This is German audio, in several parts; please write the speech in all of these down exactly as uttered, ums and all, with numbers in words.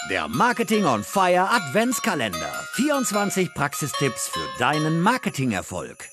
Der Marketing on Fire Adventskalender. vierundzwanzig Praxistipps für deinen Marketingerfolg.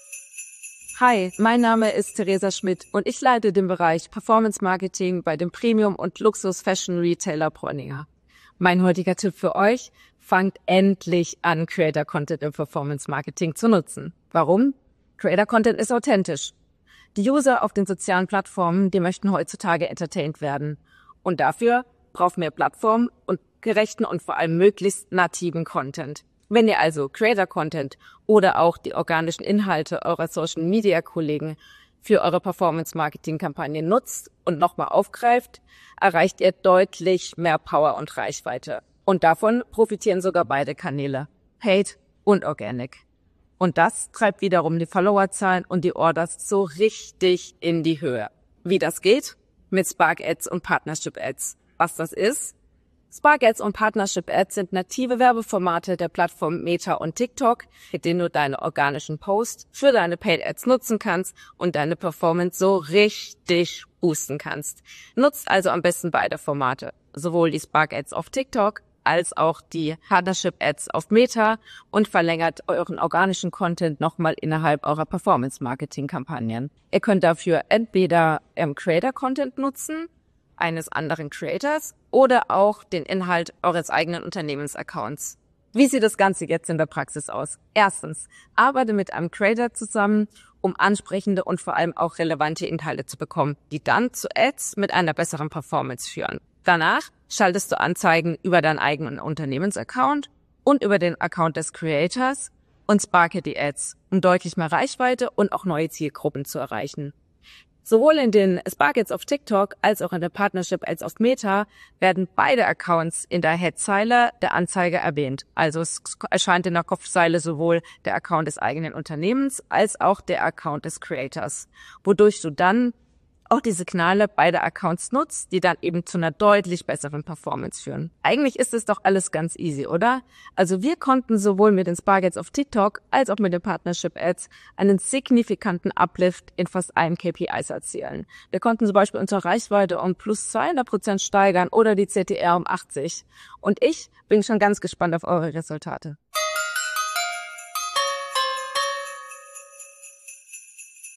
Hi, mein Name ist Theresa Schmidt und ich leite den Bereich Performance Marketing bei dem Premium- und Luxus-Fashion-Retailer Bräuninger. Mein heutiger Tipp für euch: Fangt endlich an, Creator-Content im Performance-Marketing zu nutzen. Warum? Creator-Content ist authentisch. Die User auf den sozialen Plattformen, die möchten heutzutage entertained werden. Und dafür braucht mehr Plattformen und gerechten und vor allem möglichst nativen Content. Wenn ihr also Creator-Content oder auch die organischen Inhalte eurer Social-Media-Kollegen für eure Performance-Marketing-Kampagne nutzt und nochmal aufgreift, erreicht ihr deutlich mehr Power und Reichweite. Und davon profitieren sogar beide Kanäle, Paid und Organic. Und das treibt wiederum die Followerzahlen und die Orders so richtig in die Höhe. Wie das geht? Mit Spark Ads und Partnership Ads. Was das ist? Spark Ads und Partnership Ads sind native Werbeformate der Plattform Meta und TikTok, mit denen du deine organischen Posts für deine Paid Ads nutzen kannst und deine Performance so richtig boosten kannst. Nutzt also am besten beide Formate, sowohl die Spark Ads auf TikTok als auch die Partnership Ads auf Meta, und verlängert euren organischen Content nochmal innerhalb eurer Performance-Marketing-Kampagnen. Ihr könnt dafür entweder ähm, Creator-Content nutzen, eines anderen Creators, oder auch den Inhalt eures eigenen Unternehmensaccounts. Wie sieht das Ganze jetzt in der Praxis aus? Erstens, arbeite mit einem Creator zusammen, um ansprechende und vor allem auch relevante Inhalte zu bekommen, die dann zu Ads mit einer besseren Performance führen. Danach schaltest du Anzeigen über deinen eigenen Unternehmensaccount und über den Account des Creators und sparke die Ads, um deutlich mehr Reichweite und auch neue Zielgruppen zu erreichen. Sowohl in den Spark Ads auf TikTok als auch in der Partnership Ads auf Meta werden beide Accounts in der Headzeile der Anzeige erwähnt. Also es erscheint in der Kopfzeile sowohl der Account des eigenen Unternehmens als auch der Account des Creators, wodurch du dann auch die Signale beider Accounts nutzt, die dann eben zu einer deutlich besseren Performance führen. Eigentlich ist es doch alles ganz easy, oder? Also wir konnten sowohl mit den Spark Ads auf TikTok als auch mit den Partnership Ads einen signifikanten Uplift in fast allen K P Is erzielen. Wir konnten zum Beispiel unsere Reichweite um plus zweihundert Prozent steigern oder die C T R um achtzig. Und ich bin schon ganz gespannt auf eure Resultate.